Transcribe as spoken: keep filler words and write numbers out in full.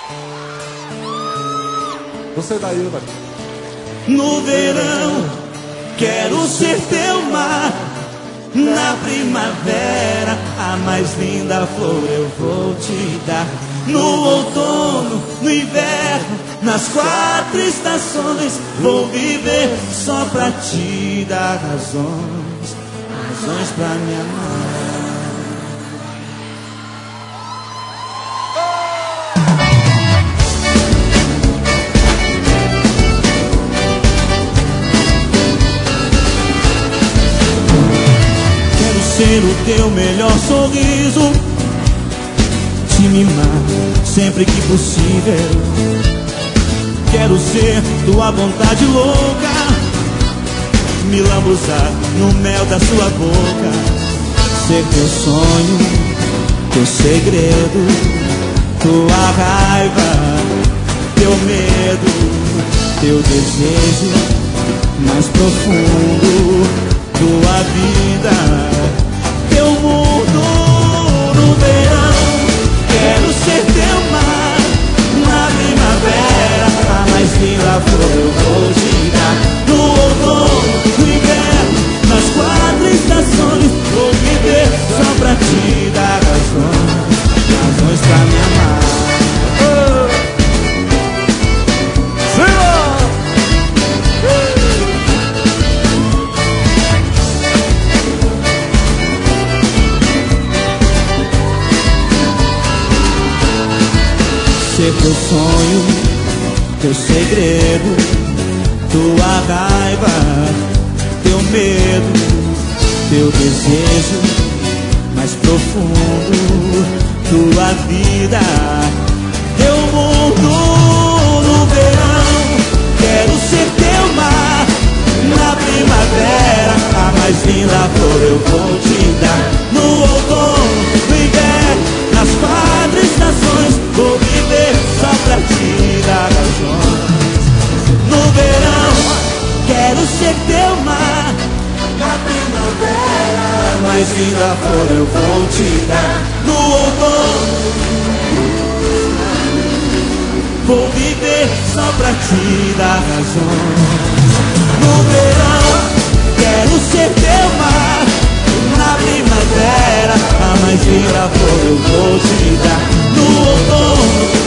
Você daí, vai. No verão, quero ser teu mar. Na primavera, a mais linda flor eu vou te dar. No outono, no inverno, nas quatro estações, vou viver só pra te dar razões, razões pra me amar. Ser o teu melhor sorriso, te mimar sempre que possível. Quero ser tua vontade louca, me lambuzar no mel da sua boca. Ser teu sonho, teu segredo, tua raiva, teu medo, teu desejo mais profundo, tua vida, teu mundo. No verão, quero ser teu mar. Na primavera, a mais linda flor eu vou te dar. No outono, no inverno, nas quatro estações, vou viver só pra te dar razões, razões pra me amar. Oh. Ser teu sonho, teu segredo, tua raiva, teu medo, teu desejo mais profundo, tua vida, teu mundo. No verão, quero ser teu mar. Na primavera, a mais linda flor eu vou te dar. No outono, no inverno, nas quatro estações, vou viver só pra te dar razões. No verão, quero ser teu mar. Na primavera, a mais linda flor eu vou te dar. No outono, vou viver só pra te dar razões. No verão, quero ser teu mar. Na primavera, a mais linda flor eu vou te dar. No outono,